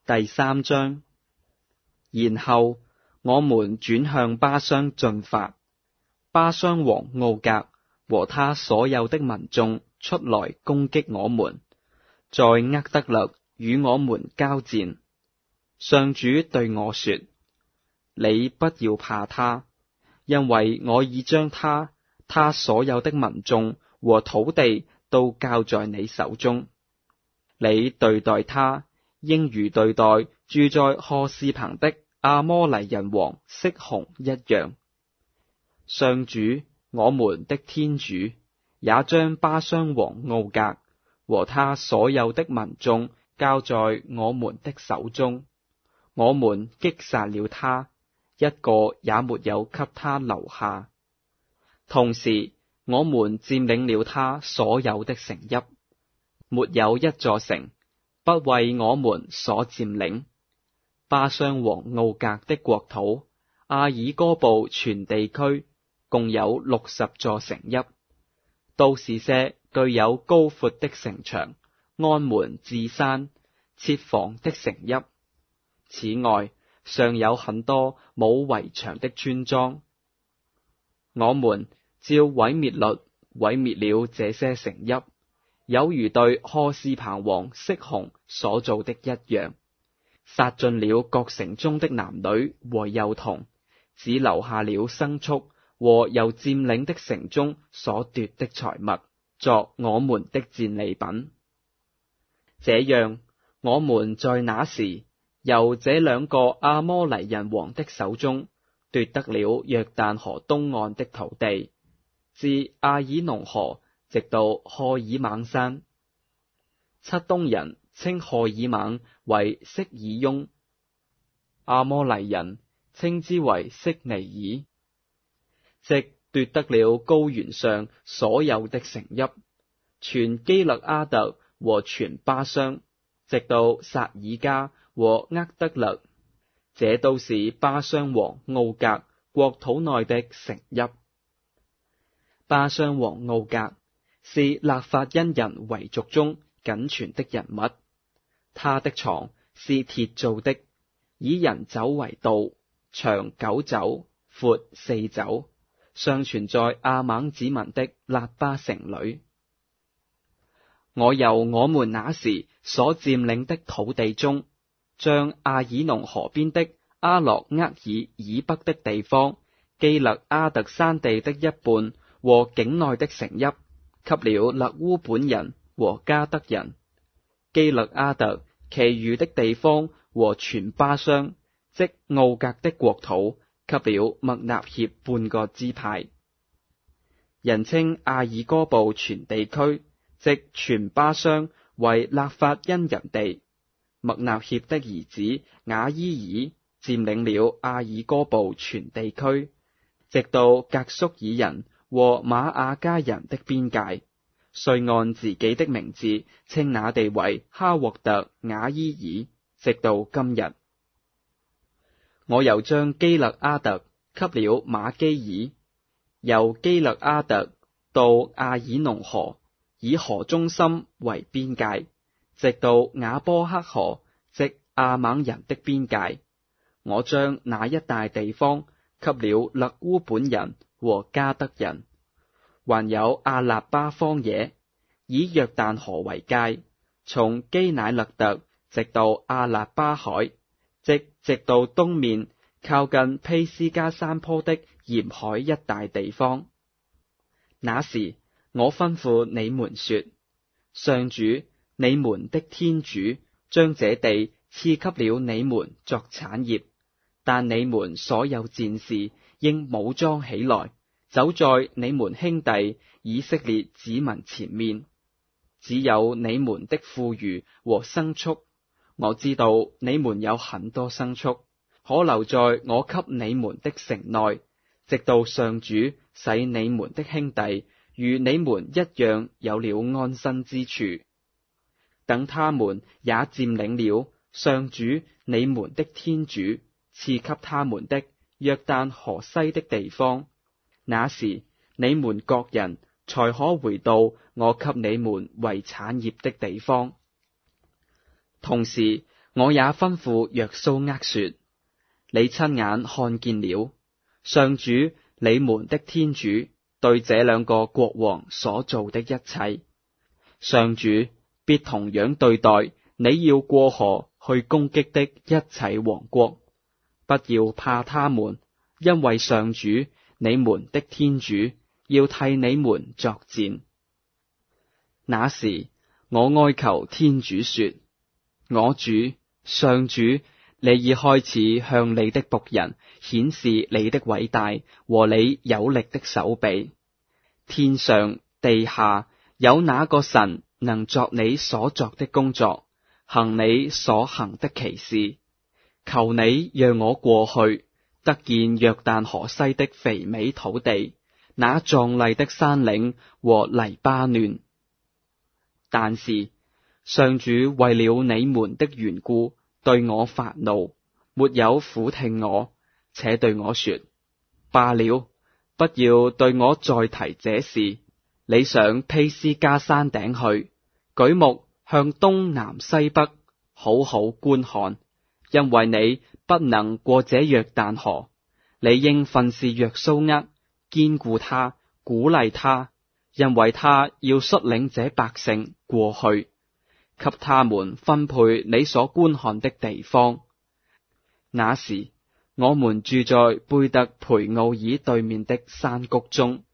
第3章。然後我們轉向巴商進發，巴商王敖格和他所有的民眾出來攻擊我們，在厄得勒與我們交戰。上主對我說：你不要怕他，因為我已將他所有的民眾和土地都交在你手中。你對待他，應如對待住在何士彭的阿摩黎人王色熊一樣。上主我們的天主也將巴商王敖格和他所有的民眾交在我們的手中，我們擊殺了他，一個也沒有給他留下。同時我們佔領了他所有的城邑，沒有一座城不為我們所佔領。巴商王敖格的國土，阿爾哥布全地區共有60座城邑，都是些具有高闊的城牆、安門治山、設防的城邑。此外，尚有很多冇圍牆的村莊。我們照毀滅率毀滅了這些城邑，有如對何士彭王色熊所做的一樣，殺盡了各城中的男女和幼童，只留下了牲畜和由佔領的城中所奪的財物，作我們的戰利品。這樣，我們在那時由這2個阿摩黎人王的手中奪得了約旦河東岸的土地，自阿爾農河直到荷爾猛山。漆冬人稱荷爾猛為色爾雍，阿摩黎人稱之為色尼爾，即奪得了高原上所有的城邑，全基勒阿特和全巴商，直到撒爾加和厄得勒，這都是巴商王敖格國土內的城邑。巴商王敖格是勒法因人遺族中僅存的人物，他的床是鐵做的，以人肘為道，長9肘，闊4肘，尚存在亞猛子民的辣巴城裏。我由我們那時所佔領的土地中，將阿爾農河邊的阿洛厄爾以北的地方，基勒阿特山地的一半和境內的城邑，給了勒烏本人和加德人。基勒阿特其餘的地方和全巴商，即敖格的國土，給了麥納協半個支派。人稱阿爾哥布全地區，即全巴商，為勒法因人地。麥納協的兒子雅伊爾佔領了阿爾哥布全地區，直到格宿爾人和瑪雅加人的邊界，遂按自己的名字稱那地為哈獲特雅伊爾，直到今日。我又將基勒阿特給了瑪基爾，由基勒阿特到阿爾農河，以河中心為邊界，直到雅波克河，即亞猛人的邊界。我將那一帶地方給了勒烏本人和加德人，還有阿納巴荒野，以約旦河為界，從基乃勒特直到阿納巴海，即直到東面靠近丕斯加山坡的鹽海一帶地方。那時我吩咐你們說：上主你們的天主將這地賜給了你們作產業，但你們所有戰士應武裝起來，走在你們兄弟以色列子民前面。只有你們的婦孺和牲畜，我知道你們有很多牲畜，可留在我給你們的城內，直到上主使你們的兄弟如你們一樣有了安身之處。等他們也佔領了上主你們的天主賜給他們的約旦河西的地方，那時你們各人才可回到我給你們為產業的地方。同時我也吩咐約蘇厄說：你親眼看見了，上主你們的天主對這兩個國王所做的一切，上主必同樣對待你要過河去攻擊的一切王國。不要怕他們，因為上主你們的天主要替你們作戰。那時我哀求天主說：我主上主，你已開始向你的僕人顯示你的偉大和你有力的手臂。天上地下有哪個神能作你所作的工作，行你所行的奇事？求你讓我過去，得見約旦河西的肥美土地，那壯麗的山嶺和黎巴嫩。但是上主為了你們的緣故對我發怒，沒有俯聽我，且對我說：罷了，不要對我再提這事。你上披斯加山頂去，舉目向東南西北，好好觀看，因為你不能過這約旦河。你應訓示約蘇厄，堅固他，鼓勵他，因為他要率領這百姓過去，給他們分配你所觀看的地方。那時我們住在貝特培奧爾對面的山谷中，